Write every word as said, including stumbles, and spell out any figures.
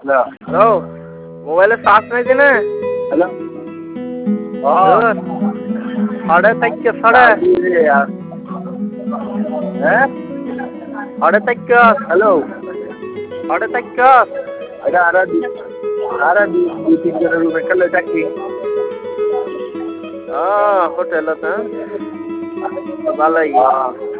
hello hello মোবাইলে charge নাই দিনে হ্যালো সাড়ে চারটে সাড়ে হ্যাঁ সাড়ে চারটে হ্যালো সাড়ে চারটে এটা আর আর দুই তিন জনের রুমে খেলে চাকরি হ্যাঁ হোটেল আছে ভালোই